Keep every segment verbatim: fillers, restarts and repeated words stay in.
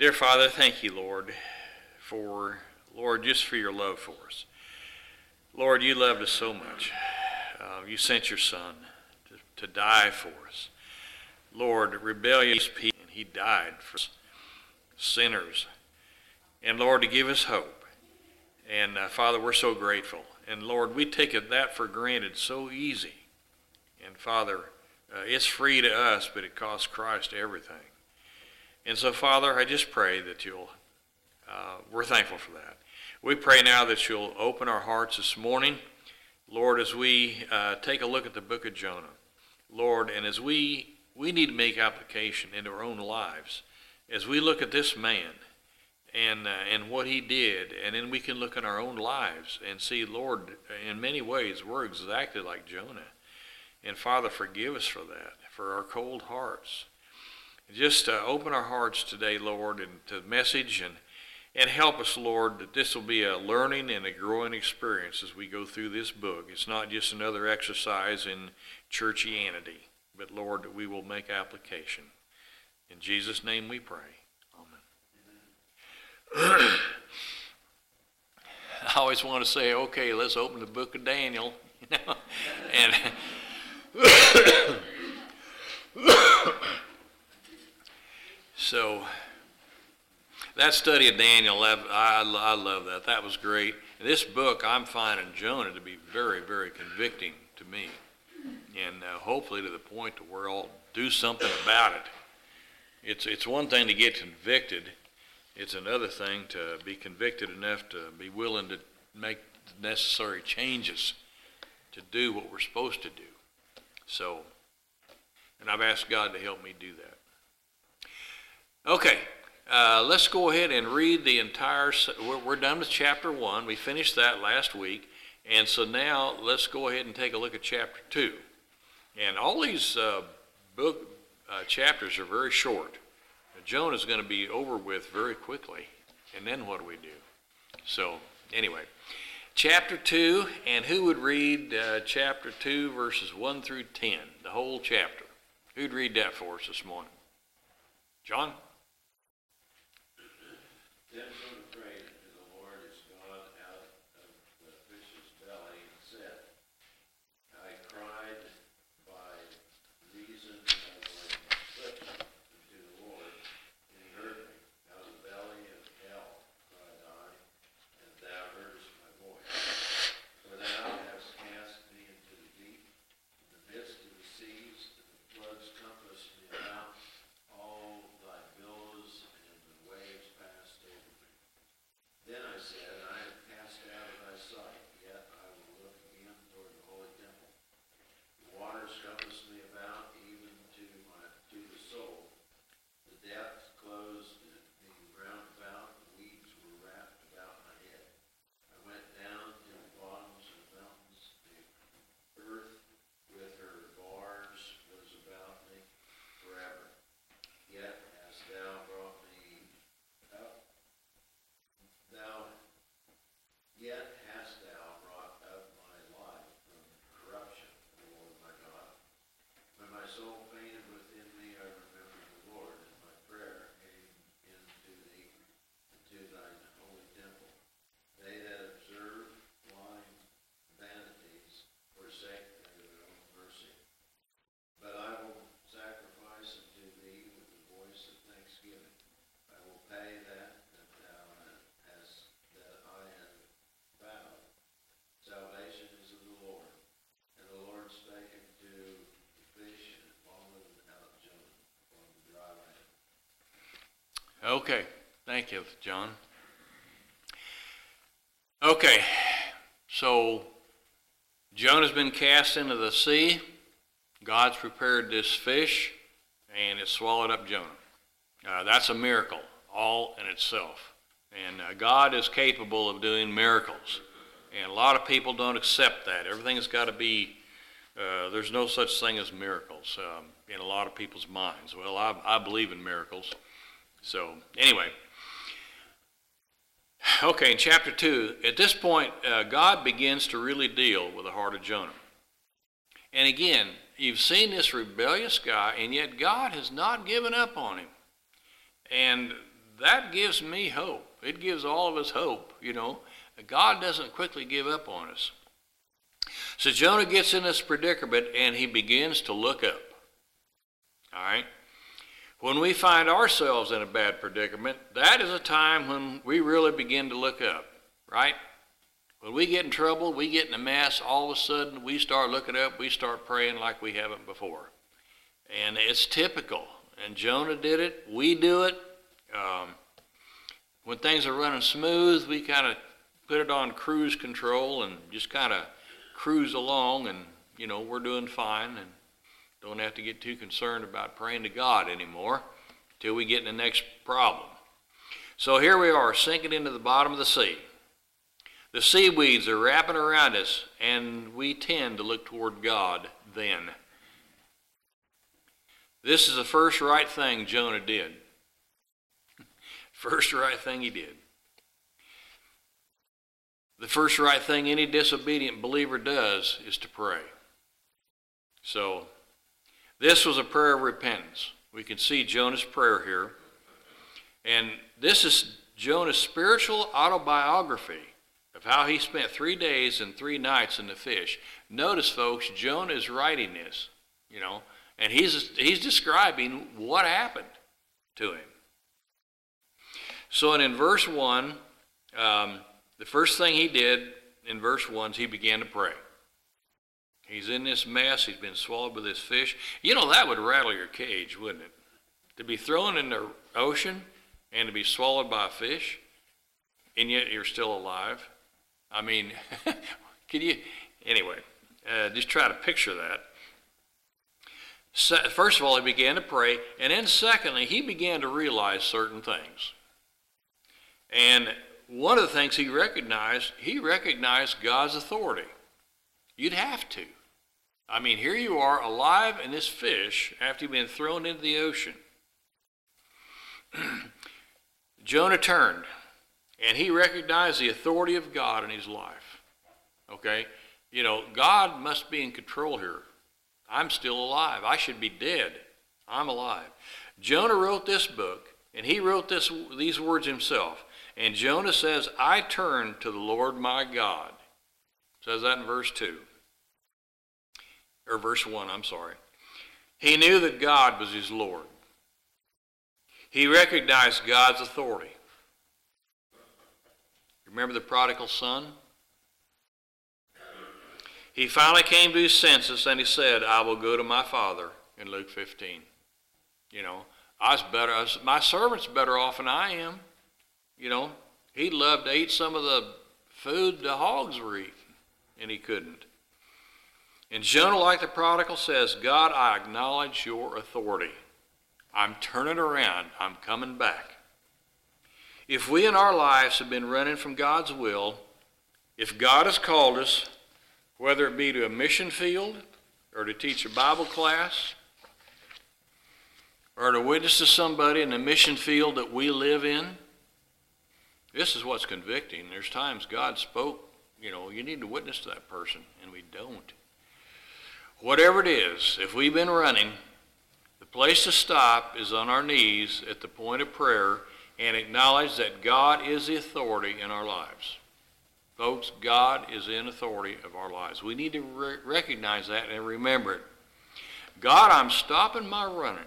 Dear Father, thank you, Lord, for, Lord, just for your love for us. Lord, you loved us so much. Uh, you sent your Son to, to die for us. Lord, rebellious people, and he died for us, sinners. And Lord, to give us hope. And uh, Father, we're so grateful. And Lord, we take it, that for granted so easy. And Father, uh, it's free to us, but it costs Christ everything. And so, Father, I just pray that you'll, uh, we're thankful for that. We pray now that you'll open our hearts this morning, Lord, as we uh, take a look at the book of Jonah. Lord, and as we, we need to make application into our own lives, as we look at this man and, uh, and what he did, and then we can look in our own lives and see, Lord, in many ways, we're exactly like Jonah. And Father, forgive us for that, for our cold hearts. Just uh, open our hearts today, Lord, and to the message, and, and help us, Lord, that this will be a learning and a growing experience as we go through this book. It's not just another exercise in churchianity, but, Lord, that we will make application. In Jesus' name we pray. Amen. I always want to say, okay, let's open the book of Daniel, you know, and so that study of Daniel, I, I, I love that. That was great. And this book, I'm finding Jonah to be very, very convicting to me, and uh, hopefully to the point to where I'll do something about it. It's it's one thing to get convicted. It's another thing to be convicted enough to be willing to make the necessary changes to do what we're supposed to do. So, and I've asked God to help me do that. Okay, uh, let's go ahead and read the entire, we're, we're done with chapter one. We finished that last week. And so now let's go ahead and take a look at chapter two. And all these uh, book uh, chapters are very short. Jonah is going to be over with very quickly. And then what do we do? So anyway, chapter two, and who would read uh, chapter two, verses one through ten, the whole chapter? Who'd read that for us this morning? John? Then Jonah prayed to the Lord his God out of the fish's belly and said, I cried by reason of my affliction unto the Lord, and he heard me. Out of the belly of hell cried I, and thou heardest my voice. For thou hast cast me into the deep, in the midst of the seas, and the floods compassed me about. All thy billows and the waves passed over me. Then I said, I am cast out of thy sight, yet I will look again toward the holy temple. The waters compassed me about, even to my to the soul. The depths closed me round about, the weeds were wrapped about my head. I went down to the bottoms of the mountains, the earth with her bars was about me forever. Yet hast thou brought me up, thou, yet hast thou brought up my life from corruption, O Lord my God. When my soul fainted within me, I remembered the Lord, and my prayer came into thee, into thine holy temple. They that observe lying vanities forsake their own mercy. But I will sacrifice unto thee with the voice of thanksgiving. I will pay that that thou hast, that I have vowed. Salvation is of the Lord. And the Lord spake unto the fish, and it vomited out Jonah on the dry land. Okay, thank you, John. Okay, so Jonah's been cast into the sea. God's prepared this fish, and it swallowed up Jonah. Uh, that's a miracle all in itself. And uh, God is capable of doing miracles. And a lot of people don't accept that. Everything's got to be, uh, there's no such thing as miracles um, in a lot of people's minds. Well, I, I believe in miracles. So anyway, okay, in chapter two, at this point, uh, God begins to really deal with the heart of Jonah. And again, you've seen this rebellious guy, and yet God has not given up on him. And that gives me hope. It gives all of us hope, you know. God doesn't quickly give up on us. So Jonah gets in this predicament and he begins to look up. All right? When we find ourselves in a bad predicament, that is a time when we really begin to look up, right? When we get in trouble, we get in a mess, all of a sudden we start looking up, we start praying like we haven't before. And it's typical. And Jonah did it, we do it. Um, when things are running smooth, we kind of put it on cruise control and just kind of cruise along, and, you know, we're doing fine and don't have to get too concerned about praying to God anymore until we get in the next problem. So here we are, sinking into the bottom of the sea. The seaweeds are wrapping around us, and we tend to look toward God then. This is the first right thing Jonah did. First right thing he did. The first right thing any disobedient believer does is to pray. So, this was a prayer of repentance. We can see Jonah's prayer here. And this is Jonah's spiritual autobiography of how he spent three days and three nights in the fish. Notice, folks, Jonah is writing this, you know, and he's, he's describing what happened to him. So in verse one, um, the first thing he did in verse one is he began to pray. He's in this mess. He's been swallowed by this fish. You know, that would rattle your cage, wouldn't it? To be thrown in the ocean and to be swallowed by a fish, and yet you're still alive. I mean, can you? Anyway, uh, just try to picture that. So, first of all, he began to pray, and then secondly, he began to realize certain things. And one of the things he recognized, he recognized God's authority. You'd have to. I mean, here you are alive in this fish after you've been thrown into the ocean. Jonah turned, and he recognized the authority of God in his life. Okay? You know, God must be in control here. I'm still alive. I should be dead. I'm alive. Jonah wrote this book, and he wrote this, these words himself. And Jonah says, I turn to the Lord my God. It says that in verse two. Or verse one, I'm sorry. He knew that God was his Lord. He recognized God's authority. Remember the prodigal son? He finally came to his senses and he said, I will go to my father in Luke fifteen. You know, I was better, I was, my servant's better off than I am. You know, he'd love to eat some of the food the hogs were eating, and he couldn't. And Jonah, like the prodigal, says, God, I acknowledge your authority. I'm turning around. I'm coming back. If we in our lives have been running from God's will, if God has called us, whether it be to a mission field or to teach a Bible class or to witness to somebody in the mission field that we live in, this is what's convicting. There's times God spoke, you know, you need to witness to that person, and we don't. Whatever it is, if we've been running, the place to stop is on our knees at the point of prayer and acknowledge that God is the authority in our lives. Folks, God is in authority of our lives. We need to re- recognize that and remember it. God, I'm stopping my running.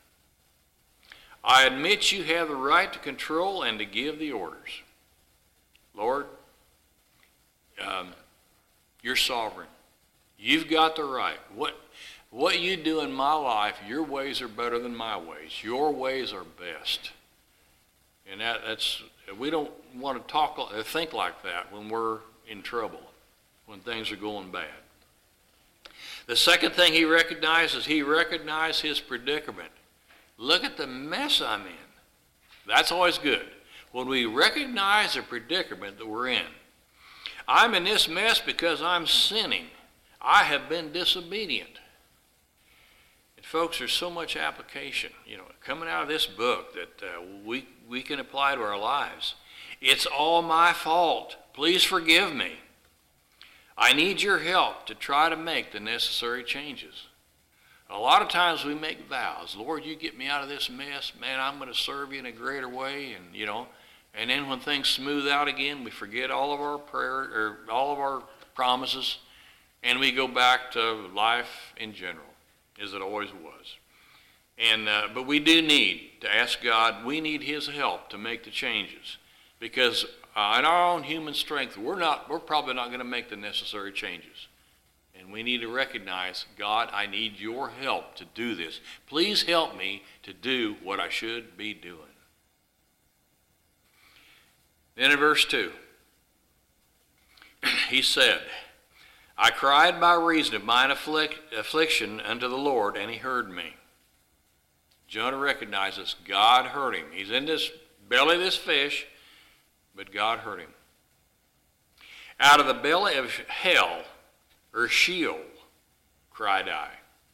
I admit you have the right to control and to give the orders. Lord, um, you're sovereign. You've got the right. What, what you do in my life, your ways are better than my ways. Your ways are best. And that, that's, we don't want to talk or think like that when we're in trouble, when things are going bad. The second thing he recognizes, he recognized his predicament. Look at the mess I'm in. That's always good. When we recognize the predicament that we're in. I'm in this mess because I'm sinning. I have been disobedient. And folks, there's so much application, you know, coming out of this book that uh, we, we can apply to our lives. It's all my fault. Please forgive me. I need your help to try to make the necessary changes. A lot of times we make vows. Lord, you get me out of this mess. Man, I'm going to serve you in a greater way. And, you know, and then when things smooth out again, we forget all of our prayer or all of our promises, and we go back to life in general, as it always was. And uh, but we do need to ask God. We need His help to make the changes, because uh, in our own human strength, we're not. We're probably not going to make the necessary changes. And we need to recognize, God, I need your help to do this. Please help me to do what I should be doing. Then in verse two, he said, I cried by reason of mine afflic- affliction unto the Lord, and he heard me. Jonah recognizes God heard him. He's in this belly of this fish, but God heard him. Out of the belly of hell, or Sheol, cried I.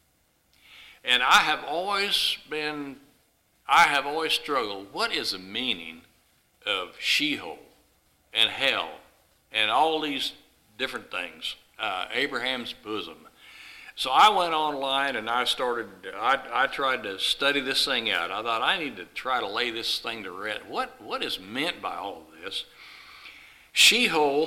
And I have always been, I have always struggled. What is the meaning of Sheol and hell and all these different things? Uh, Abraham's bosom. So I went online and I started, I, I tried to study this thing out. I thought I need to try to lay this thing to rest. What, what is meant by all of this? Sheol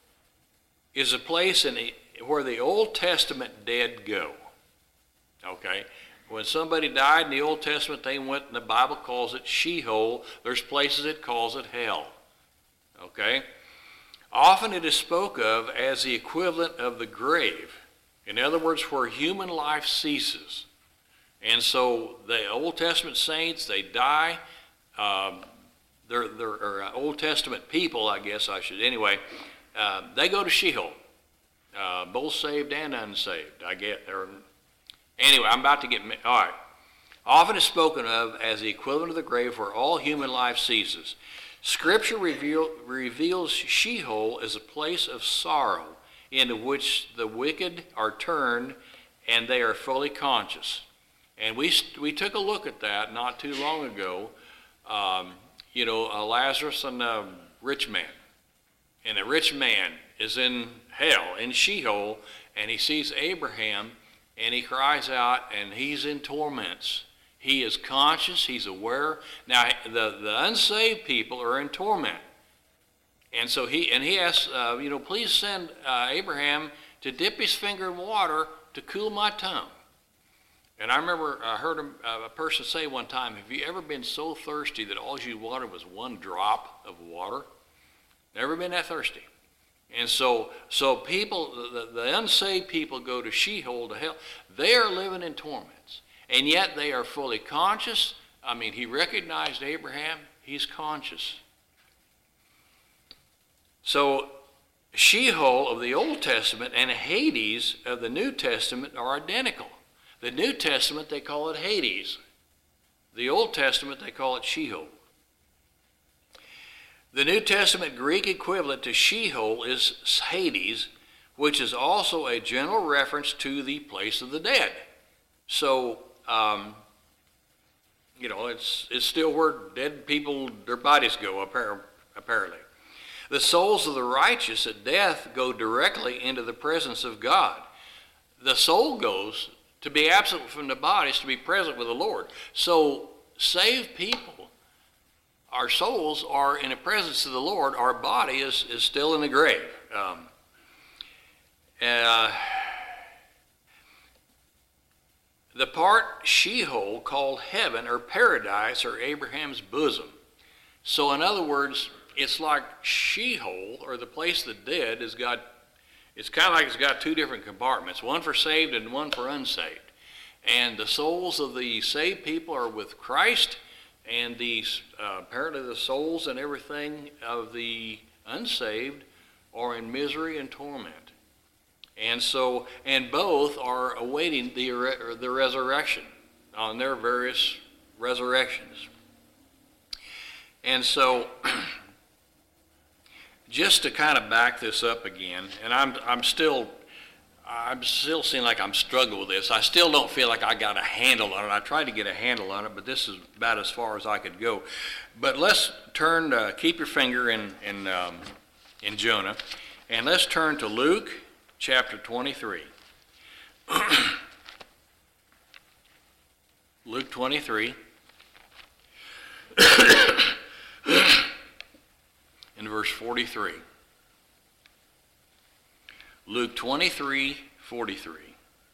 is a place in the, where the Old Testament dead go. Okay? When somebody died in the Old Testament, they went, and the Bible calls it Sheol. There's places it calls it hell. Okay? Often it is spoke of as the equivalent of the grave. In other words, where human life ceases. And so the Old Testament saints, they die. Um, they're, they're or Old Testament people, I guess I should. Anyway, uh, they go to Sheol. Uh, both saved and unsaved, I get. Or, anyway, I'm about to get, all right. Often is spoken of as the equivalent of the grave where all human life ceases. Scripture reveal, reveals Sheol as a place of sorrow into which the wicked are turned and they are fully conscious. And we we took a look at that not too long ago. Um, you know, uh, Lazarus and the rich man. And the rich man is in hell, in Sheol, and he sees Abraham, and he cries out, and he's in torments. He is conscious, he's aware. Now, the, the unsaved people are in torment. And so he, and he asks, uh, you know, please send uh, Abraham to dip his finger in water to cool my tongue. And I remember I heard a, a person say one time, have you ever been so thirsty that all you wanted was one drop of water? Never been that thirsty. And so, so people, the, the unsaved people go to Sheol, to hell. They are living in torments. And yet they are fully conscious. I mean, he recognized Abraham. He's conscious. So Sheol of the Old Testament and Hades of the New Testament are identical. The New Testament, they call it Hades. The Old Testament, they call it Sheol. The New Testament Greek equivalent to Sheol is Hades, which is also a general reference to the place of the dead. So, um, you know, it's, it's still where dead people, their bodies go, apparently. The souls of the righteous at death go directly into the presence of God. The soul goes to be absent from the bodies, to be present with the Lord. So, saved people, our souls are in the presence of the Lord. Our body is, is still in the grave. Um, uh, the part Sheol called heaven or paradise or Abraham's bosom. So in other words, it's like Sheol, or the place of the dead, has got, it's kind of like it's got two different compartments, one for saved and one for unsaved. And the souls of the saved people are with Christ, and the, uh, apparently the souls and everything of the unsaved are in misery and torment. And so, and both are awaiting the, the resurrection on their various resurrections. And so, just to kind of back this up again, and I'm, I'm still, I'm still seeing like I'm struggling with this. I still don't feel like I got a handle on it. I tried to get a handle on it, but this is about as far as I could go. But let's turn, uh, keep your finger in, in, um, in Jonah, and let's turn to Luke chapter twenty-three. Luke twenty-three. In verse forty-three. Luke twenty-three, forty-three.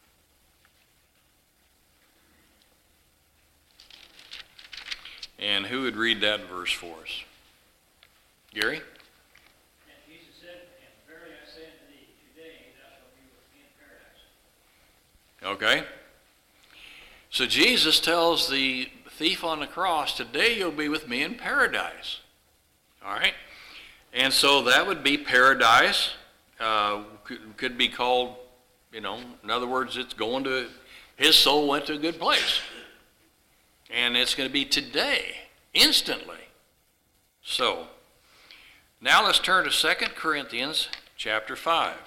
And who would read that verse for us? Gary? And Jesus said, and verily I say unto thee, today thou shalt be with me in paradise. Okay. So Jesus tells the thief on the cross, today you'll be with me in paradise. All right? And so that would be paradise. Uh, could, could be called, you know, in other words, it's going to, his soul went to a good place. And it's going to be today, instantly. So, now let's turn to Second Corinthians chapter five.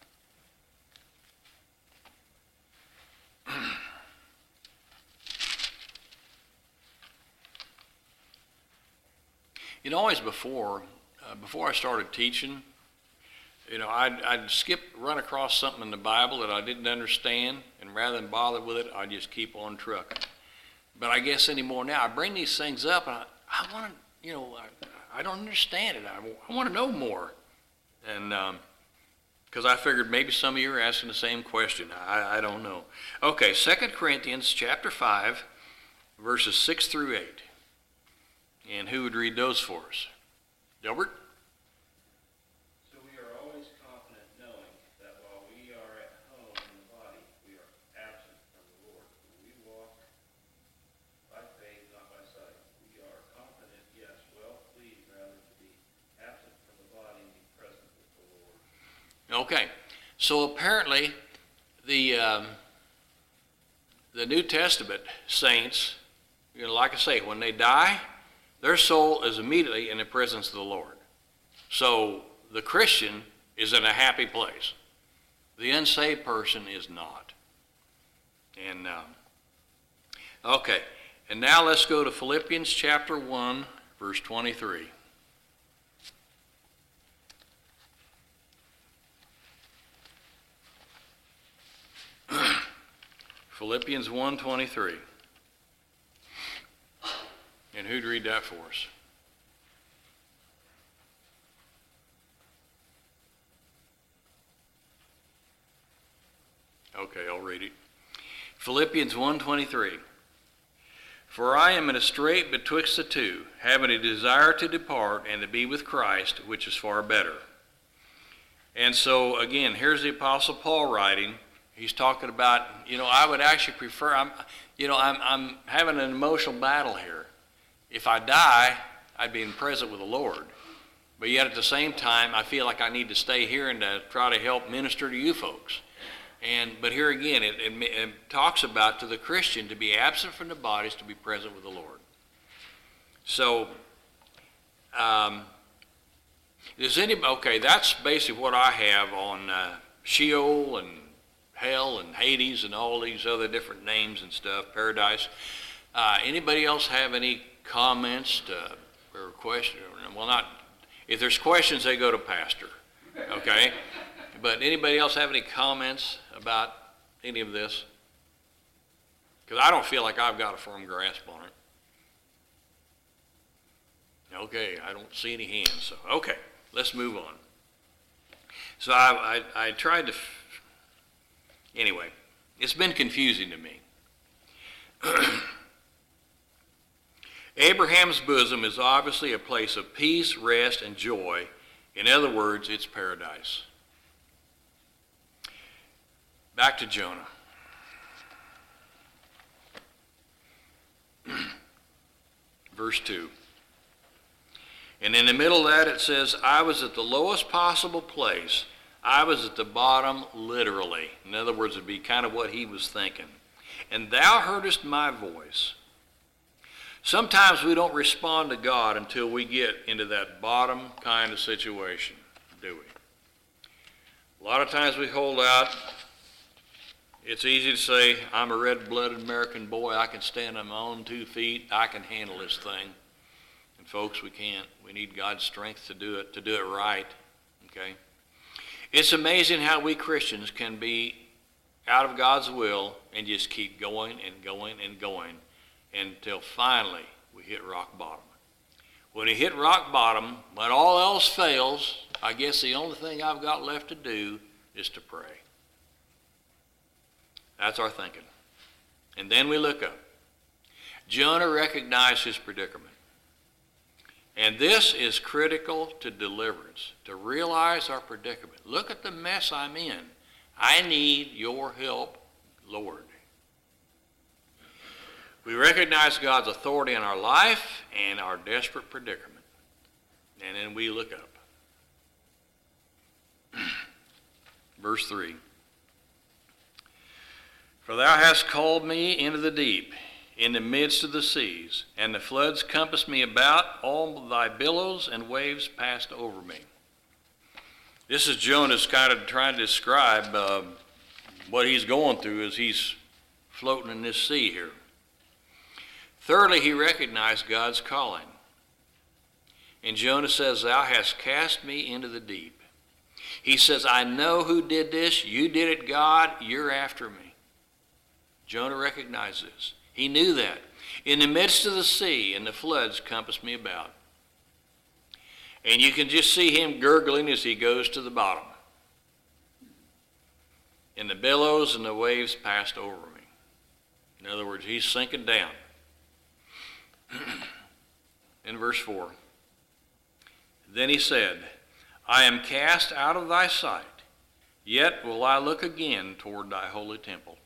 You know, always before, uh, before I started teaching, you know, I'd, I'd skip, run across something in the Bible that I didn't understand, and rather than bother with it, I'd just keep on trucking. But I guess anymore now, I bring these things up, and I, I want to, you know, I, I don't understand it. I, I want to know more. And because um, I figured maybe some of you are asking the same question. I, I don't know. Okay, Second Corinthians chapter five, verses six through eight. And who would read those for us? Delbert? So we are always confident, knowing that while we are at home in the body, we are absent from the Lord. For we walk by faith, not by sight. We are confident, yes, well pleased rather to be absent from the body and be present with the Lord. Okay, so apparently the um, the New Testament saints, you know, like I say, when they die, their soul is immediately in the presence of the Lord. So the Christian is in a happy place. The unsaved person is not. And um, okay, and now let's go to Philippians chapter one, verse twenty-three. Philippians one twenty-three. And who'd read that for us? Okay, I'll read it. Philippians one twenty-three. For I am in a strait betwixt the two, having a desire to depart and to be with Christ, which is far better. And so, again, here's the Apostle Paul writing. He's talking about, you know, I would actually prefer, I'm, you know, I'm, I'm having an emotional battle here. If I die, I'd be in present with the Lord. But yet at the same time, I feel like I need to stay here and to try to help minister to you folks. And but here again, it, it, it talks about to the Christian to be absent from the bodies, to be present with the Lord. So, um, does anybody, okay, that's basically what I have on uh, Sheol and hell and Hades and all these other different names and stuff, paradise. Uh, anybody else have any comments to, or questions? Well, not, if there's questions, they go to Pastor, okay? But anybody else have any comments about any of this? Because I don't feel like I've got a firm grasp on it. Okay, I don't see any hands, so okay, let's move on. So I, I, I tried to, f- anyway, it's been confusing to me. Abraham's bosom is obviously a place of peace, rest, and joy. In other words, it's paradise. Back to Jonah. Verse two. And in the middle of that it says, I was at the lowest possible place. I was at the bottom literally. In other words, it would be kind of what he was thinking. And thou heardest my voice. Sometimes we don't respond to God until we get into that bottom kind of situation, do we? A lot of times we hold out. It's easy to say, I'm a red-blooded American boy. I can stand on my own two feet. I can handle this thing. And folks, we can't. We need God's strength to do it, to do it right, okay? It's amazing how we Christians can be out of God's will and just keep going and going and going until finally we hit rock bottom. When he hit rock bottom, when all else fails, I guess the only thing I've got left to do is to pray. That's our thinking. And then we look up. Jonah recognized his predicament. And this is critical to deliverance, to realize our predicament. Look at the mess I'm in. I need your help, Lord. We recognize God's authority in our life and our desperate predicament. And then we look up. Verse three. For thou hast called me into the deep, in the midst of the seas, and the floods compassed me about, all thy billows and waves passed over me. This is Jonah's kind of trying to describe uh, what he's going through as he's floating in this sea here. Thirdly, he recognized God's calling. And Jonah says, thou hast cast me into the deep. He says, I know who did this. You did it, God. You're after me. Jonah recognized this. He knew that. In the midst of the sea, and the floods compassed me about. And you can just see him gurgling as he goes to the bottom. And the billows and the waves passed over me. In other words, he's sinking down. In verse four. Then he said, I am cast out of thy sight, yet will I look again toward thy holy temple.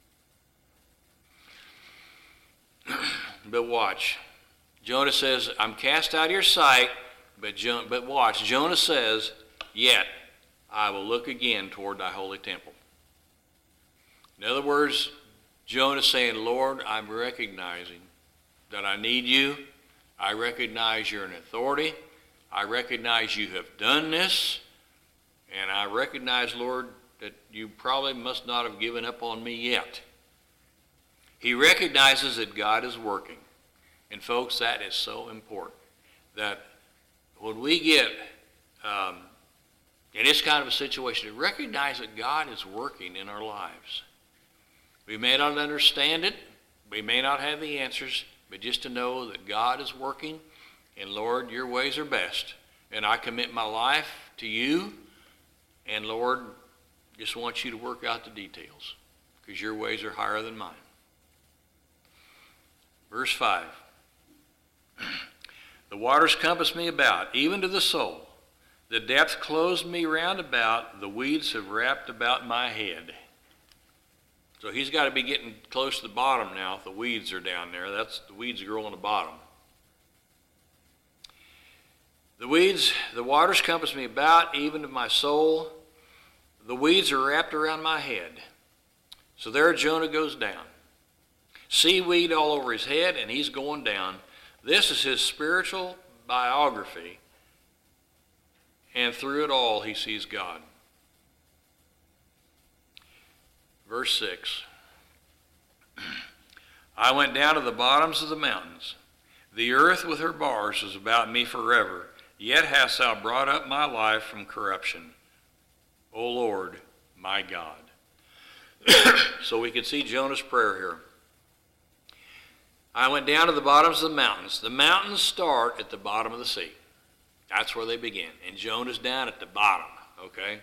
But watch. Jonah says, I'm cast out of your sight, but, jo- but watch. Jonah says, yet I will look again toward thy holy temple. In other words, Jonah saying, Lord, I'm recognizing that I need you. I recognize you're an authority. I recognize you have done this. And I recognize, Lord, that you probably must not have given up on me yet. He recognizes that God is working. And folks, that is so important. That when we get um, in this kind of a situation, to recognize that God is working in our lives. We may not understand it. We may not have the answers. But just to know that God is working. And Lord, your ways are best. And I commit my life to you. And Lord, just want you to work out the details. Because your ways are higher than mine. Verse five. The waters compassed me about, even to the soul. The depths closed me round about. The weeds have wrapped about my head. So he's got to be getting close to the bottom now if the weeds are down there. That's the weeds grow on the bottom. The weeds, the waters compass me about, even to my soul. The weeds are wrapped around my head. So there Jonah goes down. Seaweed all over his head, and he's going down. This is his spiritual biography. And through it all, he sees God. Verse six. I went down to the bottoms of the mountains. The earth with her bars is about me forever. Yet hast thou brought up my life from corruption, O Lord, my God. So we can see Jonah's prayer here. I went down to the bottoms of the mountains. The mountains start at the bottom of the sea. That's where they begin. And Jonah's down at the bottom, okay?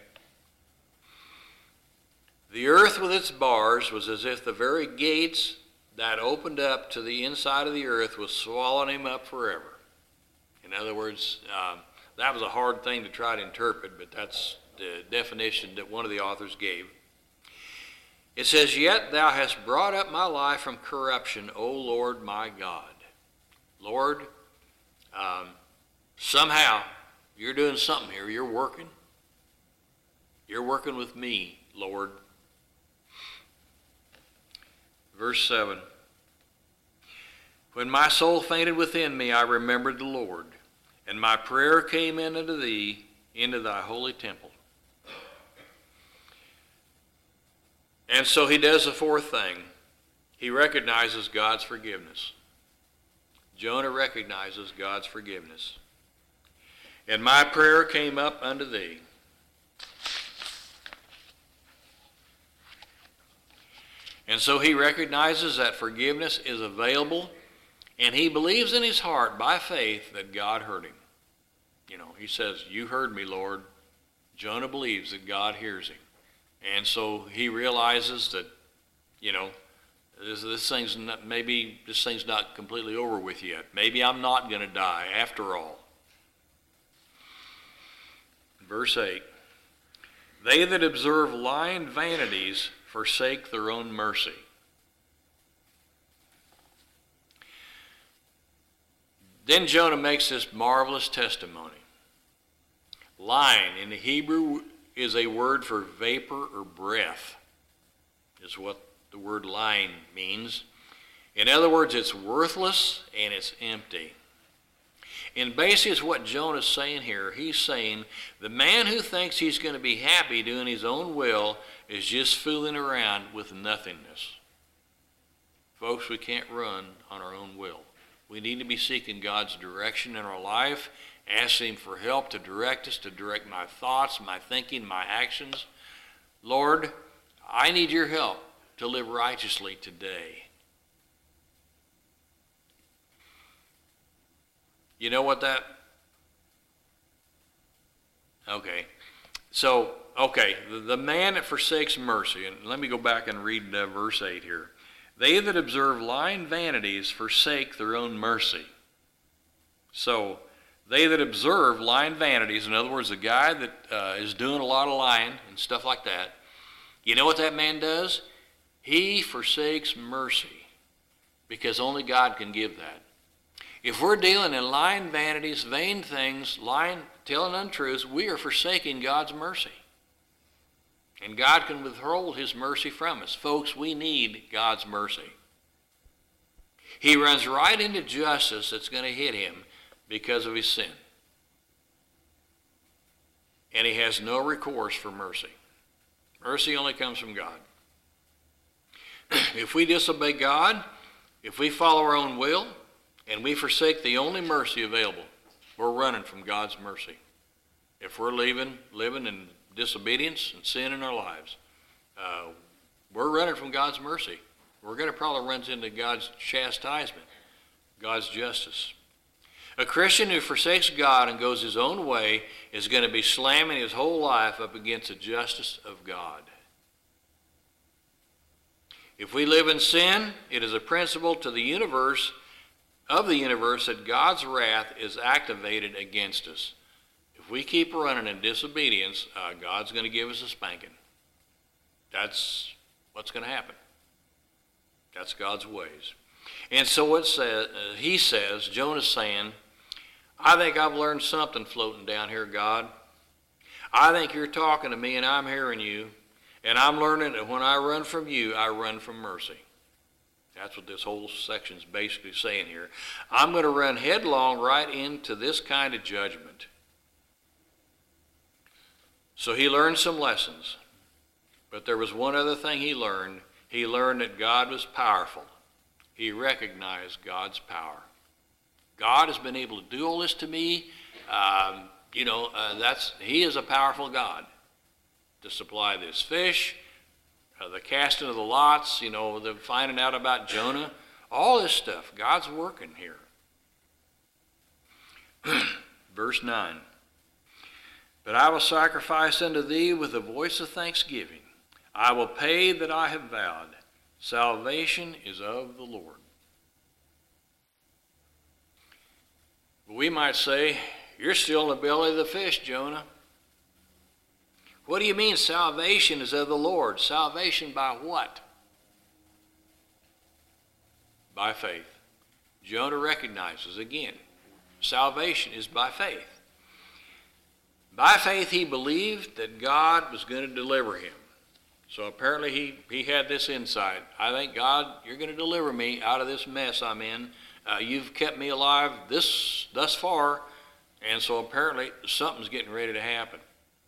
The earth with its bars was as if the very gates that opened up to the inside of the earth was swallowing him up forever. In other words, uh, that was a hard thing to try to interpret, but that's the definition that one of the authors gave. It says, yet thou hast brought up my life from corruption, O Lord my God. Lord, um, somehow you're doing something here. You're working. You're working with me, Lord. Verse seven. When my soul fainted within me, I remembered the Lord, and my prayer came in unto thee, into thy holy temple. And so he does the fourth thing. He recognizes God's forgiveness. Jonah recognizes God's forgiveness. And my prayer came up unto thee. And so he recognizes that forgiveness is available, and he believes in his heart by faith that God heard him. You know, he says, you heard me, Lord. Jonah believes that God hears him. And so he realizes that, you know, this, this thing's not, maybe this thing's not completely over with yet. Maybe I'm not going to die after all. Verse eight, they that observe lying vanities forsake their own mercy. Then Jonah makes this marvelous testimony. Lying in the Hebrew is a word for vapor or breath, is what the word lying means. In other words, it's worthless and it's empty. And basically, it's what Jonah's saying here. He's saying the man who thinks he's going to be happy doing his own will is just fooling around with nothingness. Folks, we can't run on our own will. We need to be seeking God's direction in our life, asking Him for help to direct us, to direct my thoughts, my thinking, my actions. Lord, I need your help to live righteously today. You know what that? Okay. So, okay, the, the man that forsakes mercy, and let me go back and read uh, verse eight here. They that observe lying vanities forsake their own mercy. So, they that observe lying vanities, in other words, a guy that uh, is doing a lot of lying and stuff like that, you know what that man does? He forsakes mercy, because only God can give that. If we're dealing in lying vanities, vain things, lying, telling untruths, we are forsaking God's mercy. And God can withhold His mercy from us. Folks, we need God's mercy. He runs right into justice that's going to hit him because of his sin. And he has no recourse for mercy. Mercy only comes from God. If we disobey God, if we follow our own will, and we forsake the only mercy available, we're running from God's mercy. If we're living, living in disobedience and sin in our lives, uh, we're running from God's mercy. We're going to probably run into God's chastisement, God's justice. A Christian who forsakes God and goes his own way is going to be slamming his whole life up against the justice of God. If we live in sin, it is a principle to the universe of the universe that God's wrath is activated against us. If we keep running in disobedience, uh, God's going to give us a spanking. That's what's going to happen. That's God's ways. And so it says, uh, he says, Jonah's saying, I think I've learned something floating down here, God. I think you're talking to me and I'm hearing you, and I'm learning that when I run from you, I run from mercy. That's what this whole section is basically saying here. I'm going to run headlong right into this kind of judgment. So he learned some lessons. But there was one other thing he learned. He learned that God was powerful. He recognized God's power. God has been able to do all this to me. Um, you know, uh, that's He is a powerful God to supply this fish, Uh, the casting of the lots, you know, the finding out about Jonah, all this stuff. God's working here. Verse nine. But I will sacrifice unto thee with a voice of thanksgiving. I will pay that I have vowed. Salvation is of the Lord. We might say, you're still in the belly of the fish, Jonah. What do you mean salvation is of the Lord? Salvation by what? By faith. Jonah recognizes again, salvation is by faith. By faith he believed that God was going to deliver him. So apparently he, he had this insight. I think, God, you're going to deliver me out of this mess I'm in. Uh, you've kept me alive this thus far, and so apparently something's getting ready to happen.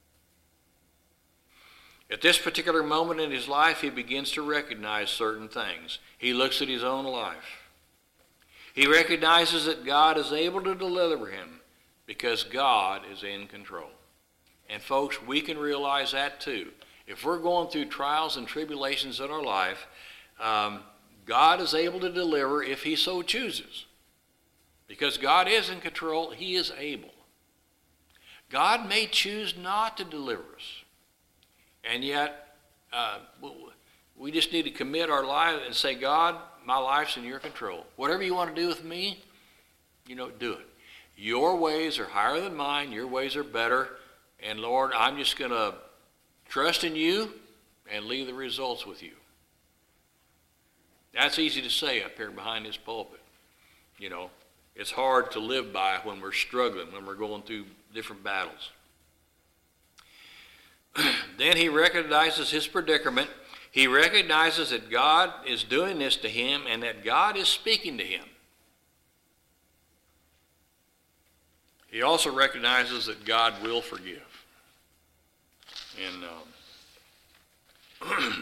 At this particular moment in his life, he begins to recognize certain things. He looks at his own life. He recognizes that God is able to deliver him because God is in control. And folks, we can realize that too. If we're going through trials and tribulations in our life, um, God is able to deliver if he so chooses. Because God is in control, he is able. God may choose not to deliver us. And yet, uh, we just need to commit our life and say, God, my life's in your control. Whatever you want to do with me, you know, do it. Your ways are higher than mine. Your ways are better. And Lord, I'm just going to trust in you and leave the results with you. That's easy to say up here behind this pulpit. You know, it's hard to live by when we're struggling, when we're going through different battles. Then he recognizes his predicament. He recognizes that God is doing this to him and that God is speaking to him. He also recognizes that God will forgive. And um,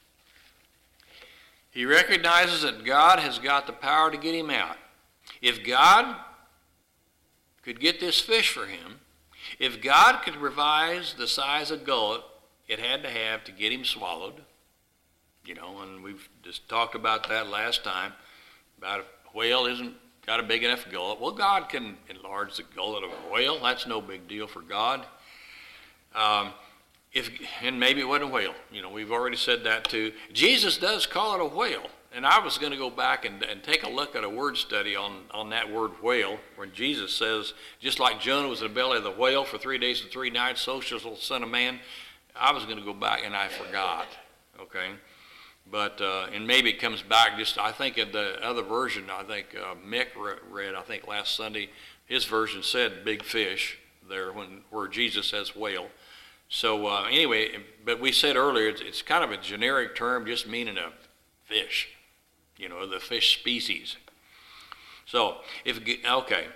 he recognizes that God has got the power to get him out. If God could get this fish for him, if God could revise the size of gullet it had to have to get him swallowed, you know, and we've just talked about that last time, about a whale isn't got a big enough gullet. Well, God can enlarge the gullet of a whale. That's no big deal for God. Um, if and maybe it wasn't a whale. You know, we've already said that too. Jesus does call it a whale. And I was going to go back and, and take a look at a word study on, on that word whale, where Jesus says, just like Jonah was in the belly of the whale for three days and three nights, so shall the Son of Man. I was going to go back and I forgot, okay? But, uh, and maybe it comes back just, I think in the other version, I think uh, Mick read, I think last Sunday, his version said big fish there when where Jesus says whale. So uh, anyway, but we said earlier, it's, it's kind of a generic term just meaning a fish. You know, the fish species. So, if, okay,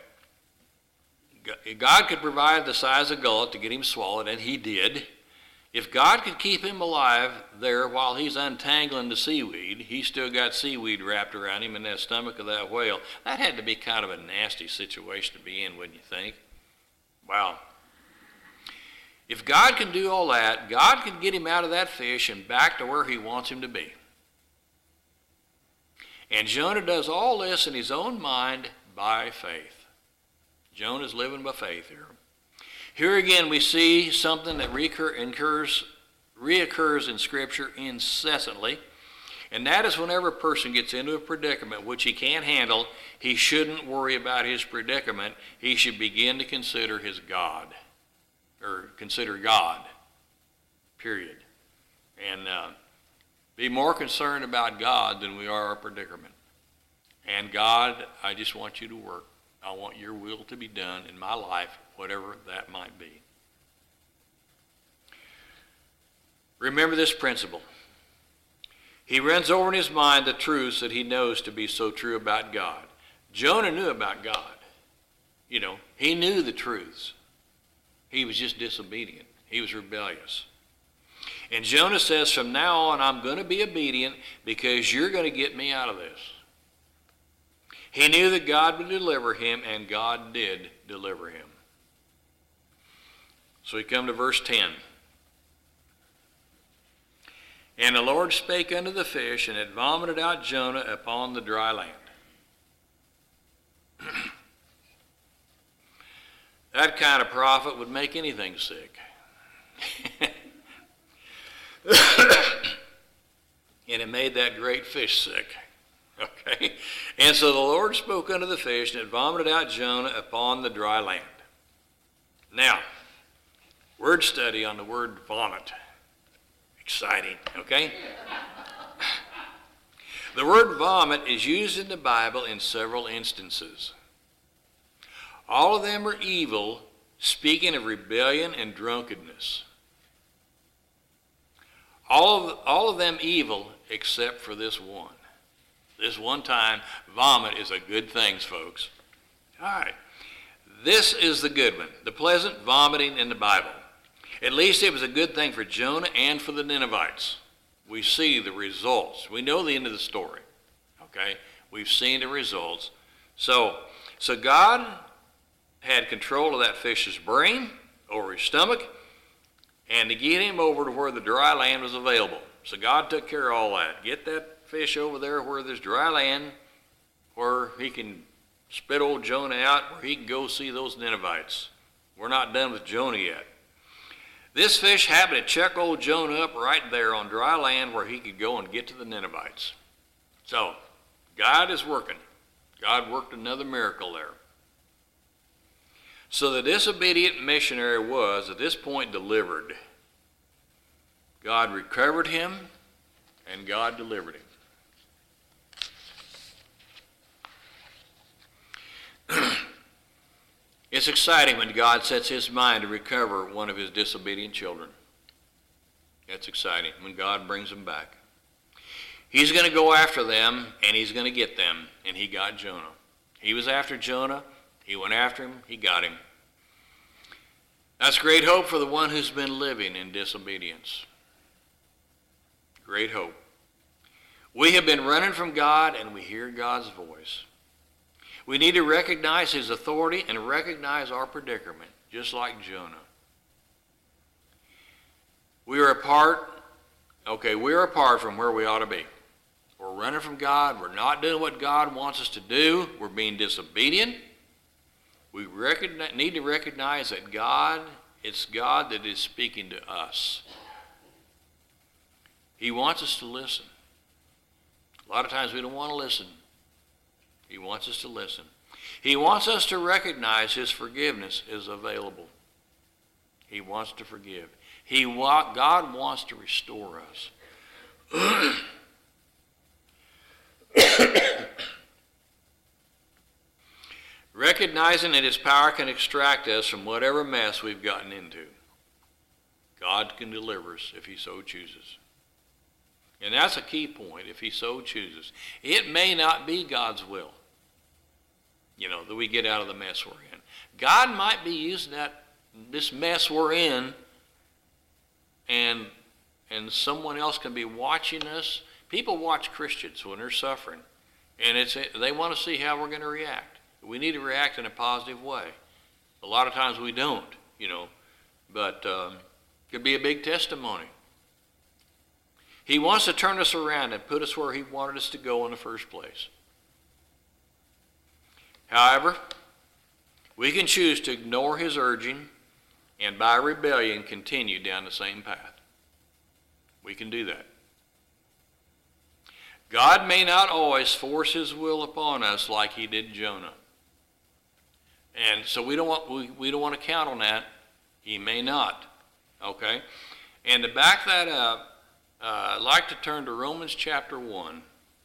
God could provide the size of gullet to get him swallowed, and he did. If God could keep him alive there while he's untangling the seaweed, he's still got seaweed wrapped around him in that stomach of that whale. That had to be kind of a nasty situation to be in, wouldn't you think? Wow. If God can do all that, God can get him out of that fish and back to where he wants him to be. And Jonah does all this in his own mind by faith. Jonah's living by faith here. Here again we see something that reoccurs, reoccurs in Scripture incessantly, and that is whenever a person gets into a predicament which he can't handle, he shouldn't worry about his predicament. He should begin to consider his God, or consider God, period. And uh, be more concerned about God than we are our predicament. And God, I just want you to work. I want your will to be done in my life, whatever that might be. Remember this principle. He runs over in his mind the truths that he knows to be so true about God. Jonah knew about God. You know, he knew the truths. He was just disobedient. He was rebellious. And Jonah says, from now on, I'm going to be obedient because you're going to get me out of this. He knew that God would deliver him, and God did deliver him. So we come to verse ten. And the Lord spake unto the fish, and it vomited out Jonah upon the dry land. That kind of prophet would make anything sick. And it made that great fish sick. Okay? And so the Lord spoke unto the fish, and it vomited out Jonah upon the dry land. Now, word study on the word vomit. Exciting, okay? The word vomit is used in the Bible in several instances. All of them are evil, speaking of rebellion and drunkenness. All of, all of them evil except for this one. This one time, vomit is a good thing, folks. All right. This is the good one, the pleasant vomiting in the Bible. At least it was a good thing for Jonah and for the Ninevites. We see the results. We know the end of the story. Okay? We've seen the results. So, so God had control of that fish's brain, over his stomach, and to get him over to where the dry land was available. So God took care of all that. Get that fish over there where there's dry land, where he can spit old Jonah out, where he can go see those Ninevites. We're not done with Jonah yet. This fish happened to check old Jonah up right there on dry land where he could go and get to the Ninevites. So, God is working. God worked another miracle there. So the disobedient missionary was, at this point, delivered. God recovered him, and God delivered him. It's exciting when God sets his mind to recover one of his disobedient children. That's exciting when God brings them back. He's going to go after them, and he's going to get them, and he got Jonah. He was after Jonah. He went after him. He got him. That's great hope for the one who's been living in disobedience. Great hope. We have been running from God, and we hear God's voice. We need to recognize his authority and recognize our predicament, just like Jonah. We are apart, okay, we are apart from where we ought to be. We're running from God. We're not doing what God wants us to do. We're being disobedient. We recognize, need to recognize that God, it's God that is speaking to us. He wants us to listen. A lot of times we don't want to listen. He wants us to listen. He wants us to recognize his forgiveness is available. He wants to forgive. He wa- God wants to restore us. Recognizing that his power can extract us from whatever mess we've gotten into. God can deliver us if he so chooses. And that's a key point, if he so chooses. It may not be God's will, you know, that we get out of the mess we're in. God might be using that this mess we're in, and and someone else can be watching us. People watch Christians when they're suffering, and it's they want to see how we're going to react. We need to react in a positive way. A lot of times we don't, you know, but um, it could be a big testimony. He wants to turn us around and put us where he wanted us to go in the first place. However, we can choose to ignore his urging and by rebellion continue down the same path. We can do that. God may not always force his will upon us like he did Jonah. And so we don't want we, we don't want to count on that. He may not. Okay? And to back that up, uh, I'd like to turn to Romans chapter one.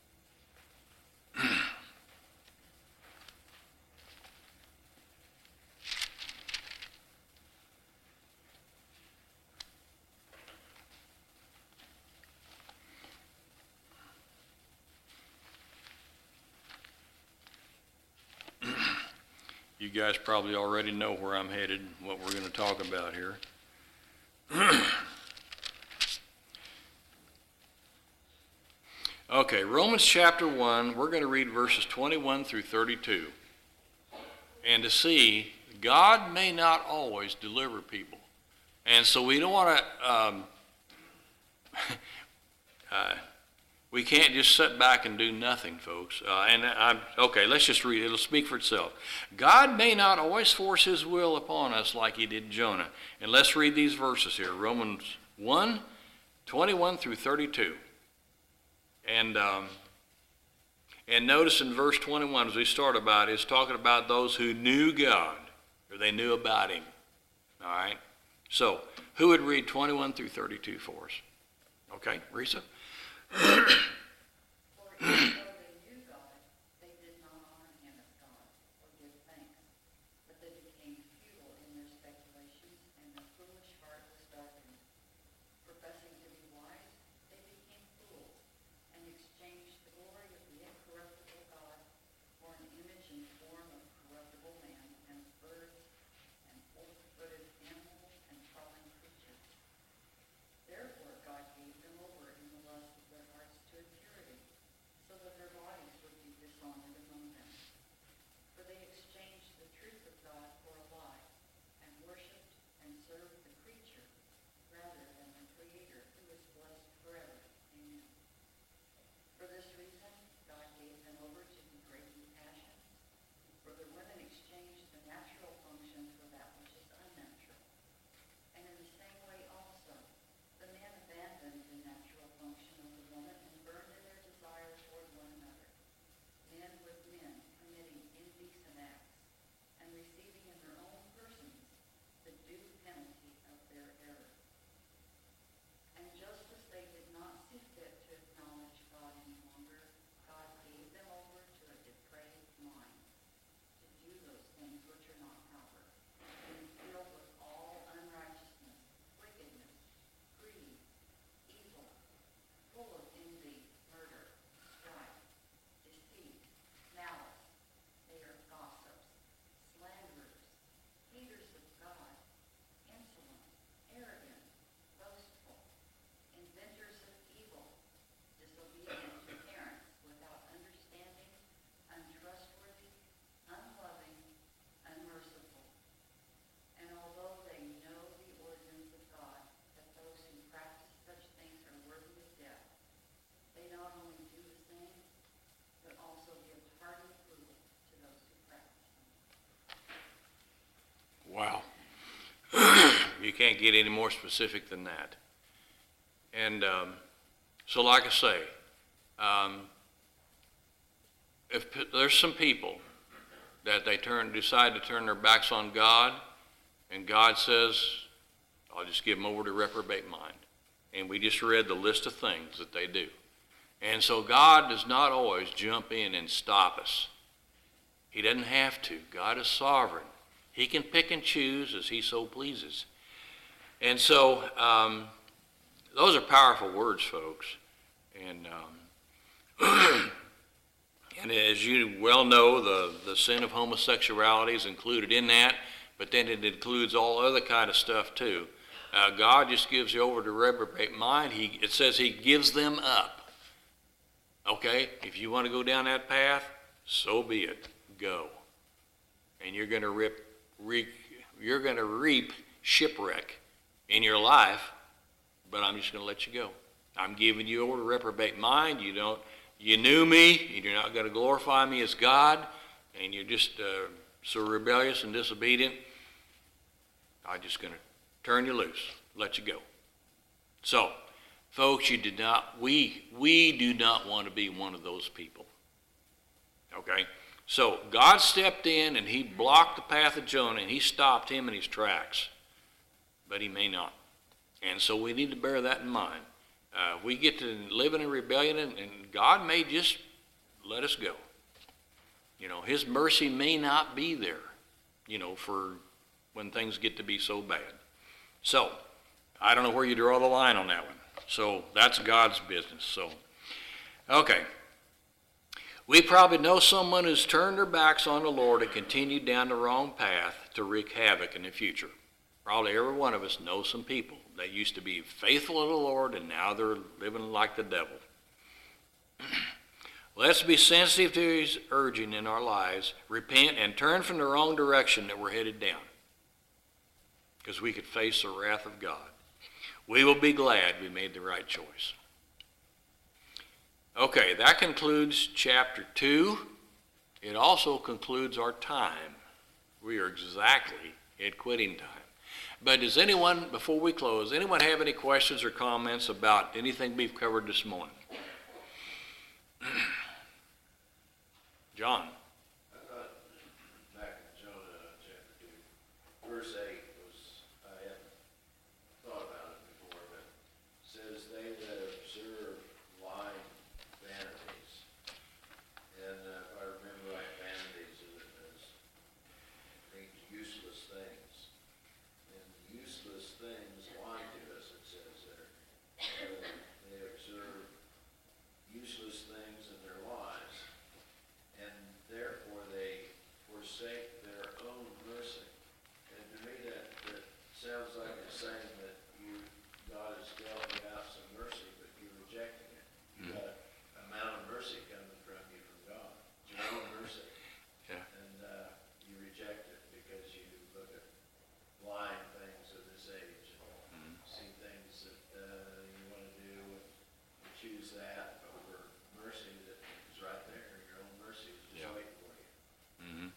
You guys probably already know where I'm headed, what we're going to talk about here. Okay, Romans chapter one, we're going to read verses twenty-one through thirty-two. And to see, God may not always deliver people. And so we don't want to, um, uh, we can't just sit back and do nothing, folks. Uh, and I'm, okay, let's just read it. It'll speak for itself. God may not always force his will upon us like he did Jonah. And let's read these verses here. Romans one, twenty-one through thirty-two. And um, and notice in verse twenty-one, as we start about, it's talking about those who knew God, or they knew about him. All right? So, who would read twenty-one through thirty-two for us? Okay, Risa? For even though they knew God, they did not honor him as God or give thanks, but they became futile in their speculations, and their foolish heart was darkened. Professing to be wise, they became fools, and exchanged the glory of the incorruptible God for an image and form of corruptible man, and birds, and four-footed animals, and crawling creatures. Therefore God gave them over in the lust of their hearts to impurity, so that Wow. You can't get any more specific than that. And um, so like I say, um, if p- there's some people that they turn, decide to turn their backs on God, and God says, I'll just give them over to reprobate mind. And we just read the list of things that they do. And so God does not always jump in and stop us. He doesn't have to. God is sovereign. He can pick and choose as he so pleases. And so um, those are powerful words, folks. And um, and as you well know, the, the sin of homosexuality is included in that, but then it includes all other kind of stuff too. Uh, God just gives you over to reprobate mind. He, it says he gives them up. Okay? If you want to go down that path, so be it. Go. And you're going to rip Reap, you're going to reap shipwreck in your life, but I'm just going to let you go. I'm giving you over to reprobate mind. You don't, you knew me, you're not going to glorify me as God, and you're just uh, so rebellious and disobedient. I'm just going to turn you loose, let you go. So, folks, you did not. We we do not want to be one of those people. Okay. So God stepped in and he blocked the path of Jonah and he stopped him in his tracks. But he may not. And so we need to bear that in mind. Uh, we get to living in rebellion and, and God may just let us go. You know, his mercy may not be there, you know, for when things get to be so bad. So I don't know where you draw the line on that one. So that's God's business. So, okay. We probably know someone who's turned their backs on the Lord and continued down the wrong path to wreak havoc in the future. Probably every one of us knows some people that used to be faithful to the Lord and now they're living like the devil. Let's be sensitive to his urging in our lives, repent and turn from the wrong direction that we're headed down, because we could face the wrath of God. We will be glad we made the right choice. Okay, that concludes chapter two. It also concludes our time. We are exactly at quitting time. But does anyone, before we close, anyone have any questions or comments about anything we've covered this morning? John. I thought back in Jonah chapter two, verse eight was, I hadn't thought about it before, but it says they that observe lying vanities. And uh, if I remember right, vanities is, is means useless things. And useless things lie to us, it says there. Uh, they observe useless things in their lives, and therefore they forsake their own mercy. And to me that, that sounds like it's saying that you, God has dealt you out some mercy, but you're rejecting it. You got an amount of mercy coming from you from God. It's your own mercy. Yeah. And uh, you reject it because you look at lying things of this age and see things that uh, you want to do and you choose that over mercy that is right there. Your own mercy is just Yeah. waiting for you. Mm-hmm.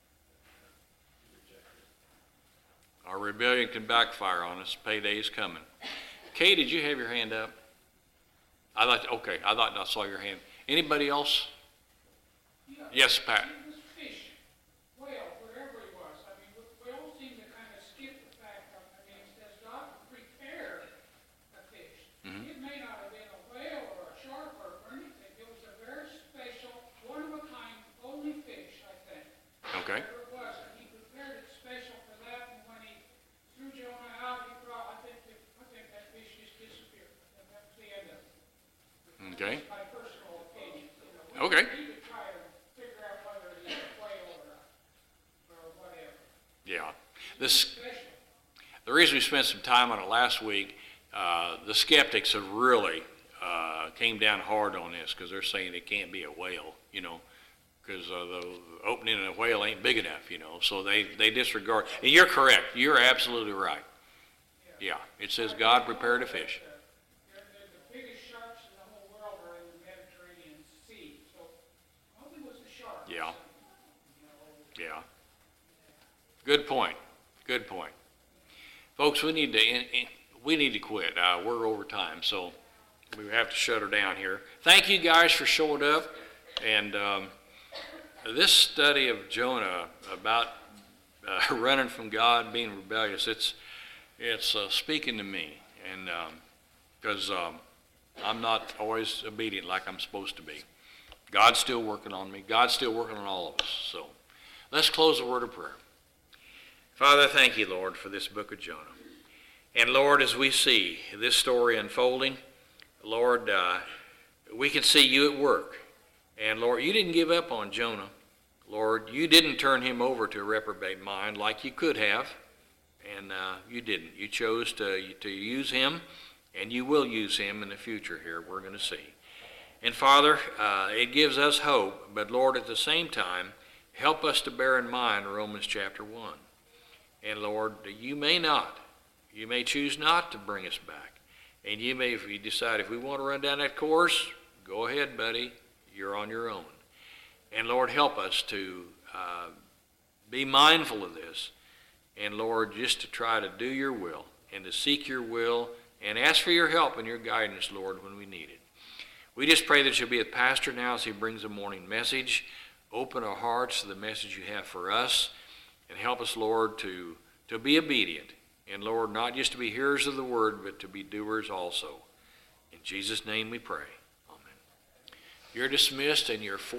You reject it. Our rebellion can backfire on us. Payday's coming. Kay, did you have your hand up? I thought, okay, I thought I saw your hand. Anybody else? Yeah. Yes, Pat. It was fish, whale, wherever he was. I mean, we, we all seem to kind of skip the fact of, I mean, it says God prepared a fish. Mhm. It may not have been a whale or a shark or anything. It was a very special, one of a kind, only fish, I think. Okay. Whatever it was, and he prepared it special for that, and when he threw Jonah out, he brought, I think, that, I think that fish just disappeared. And that was the end of it. Okay. That's my personal opinion. You know, we Okay. need to try to figure out whether it's a whale or, a- or whatever. Yeah. This, Special. the reason we spent some time on it last week, uh, the skeptics have really uh, came down hard on this because they're saying it can't be a whale, you know, because uh, the opening in a whale ain't big enough, you know. So they, they disregard. And you're correct. You're absolutely right. Yeah. It says God prepared a fish. They're, they're the biggest sharks in the whole world are in the Mediterranean Sea, so I hope it was a shark. or Yeah. something, you know. Yeah. Good point. Good point. Folks, we need to, we need to quit. Uh, we're over time, so we have to shut her down here. Thank you guys for showing up. And um, this study of Jonah about uh, running from God, being rebellious, it's it's uh, speaking to me. And because um, um, I'm not always obedient like I'm supposed to be. God's still working on me. God's still working on all of us. So let's close the word of prayer. Father, thank you, Lord, for this book of Jonah. And Lord, as we see this story unfolding, Lord, uh, we can see you at work. And Lord, you didn't give up on Jonah. Lord, you didn't turn him over to a reprobate mind like you could have. And uh, you didn't. You chose to, to use him, and you will use him in the future here, we're going to see. And Father, uh, it gives us hope, but Lord, at the same time, help us to bear in mind Romans chapter one. And Lord, you may not. You may choose not to bring us back. And you may, if you decide if we want to run down that course, go ahead, buddy. You're on your own. And Lord, help us to uh, be mindful of this. And Lord, just to try to do your will and to seek your will and ask for your help and your guidance, Lord, when we need it. We just pray that you'll be with Pastor now as he brings the morning message. Open our hearts to the message you have for us. And help us, Lord, to, to be obedient. And Lord, not just to be hearers of the word, but to be doers also. In Jesus' name we pray. Amen. You're dismissed and you're